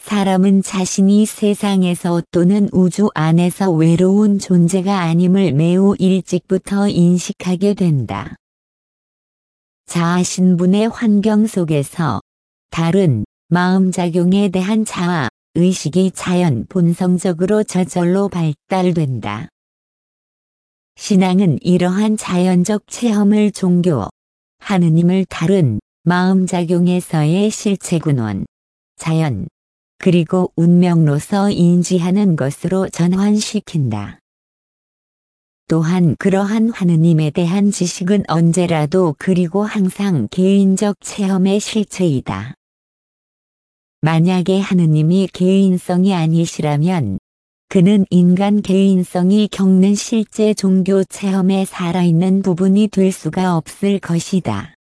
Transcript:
사람은 자신이 세상에서 또는 우주 안에서 외로운 존재가 아님을 매우 일찍부터 인식하게 된다. 자아신분의 환경 속에서 다른 마음작용에 대한 자아, 의식이 자연 본성적으로 저절로 발달된다. 신앙은 이러한 자연적 체험을 종교, 하느님을 다른 마음작용에서의 실체근원, 자연, 그리고 운명로서 인지하는 것으로 전환시킨다. 또한 그러한 하느님에 대한 지식은 언제라도 그리고 항상 개인적 체험의 실체이다. 만약에 하느님이 개인성이 아니시라면 그는 인간 개인성이 겪는 실제 종교 체험에 살아있는 부분이 될 수가 없을 것이다.